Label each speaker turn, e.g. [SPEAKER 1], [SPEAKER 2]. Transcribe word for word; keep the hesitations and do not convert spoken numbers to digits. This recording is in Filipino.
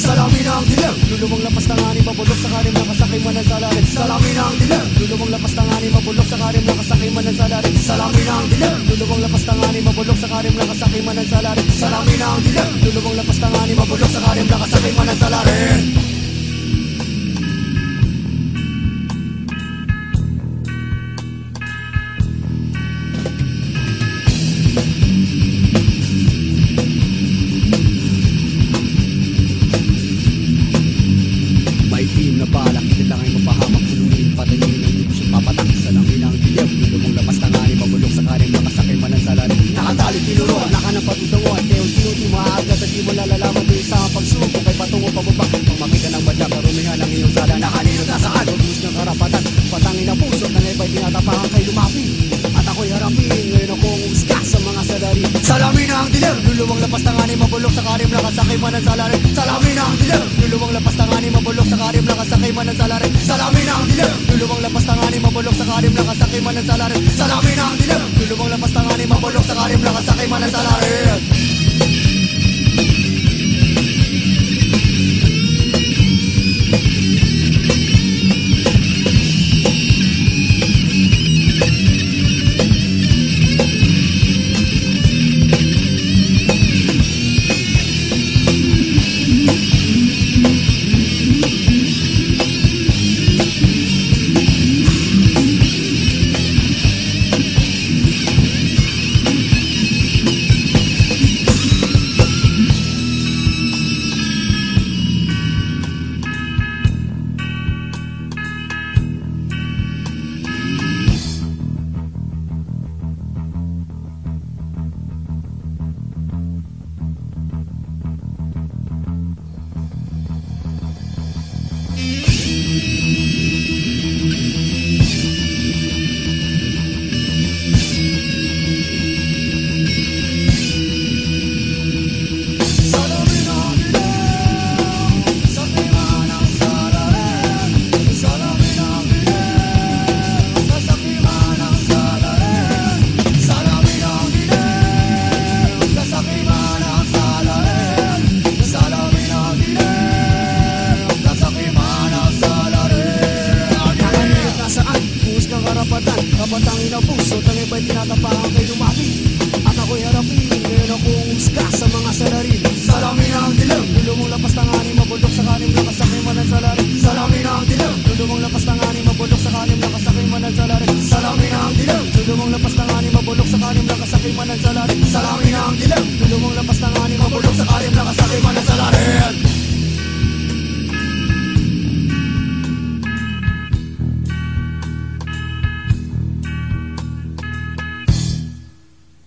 [SPEAKER 1] Salamin ang dilim, lulubong lapas ng ani, mabulok sa karim, nakasakay man ang salarin. Salamin ang dilim, lulubong lapas ng ani, mabulok sa karim, nakasakay man ang salarin. Salamin ang dilim, lulubong lapas ng ani, mabulok sa karim, nakasakay man ang salarin. Salamin ang dilim, lulubong lapas ng ani, mabulok sa karim, nakasakay man ang salarin.
[SPEAKER 2] Na bala, kita ngay mapahamak, tulungin, patayin ang ibig siyang papatak. Salamin ang dilim, lulubong lapas tangani, mabulok sa karim, nakasakay man ang salarin. Nakatali tinuruan, naka ng patutunguan, kaya yung tinutumahaga sa di mo lalalaman din sa pagsuko kay patungo pababa. Pag makita ng badya, karumihan ang iyong sala, nakanino na saan, hugus ng karapatan. Patangin ang puso, na naiba'y tinatapakan kay lumapi. At ako'y harapin, ngayon akong uska sa mga salari. Salamin ang dilim, lulubong lapas tangani, mabulok sa karim, nakasakay man ang salarin. Salamin ang dilim, lulubong lapas tangani, mabulok sa karim, nakasakay man ang salarin. Salamin ang dilim, lulubong lapas tangani, mabulok sa karim, nakasakay man ang salarin. Salamin ang dilim, lulubong lapas tangani, mabulok sa karim, nakasakay man ang salarin.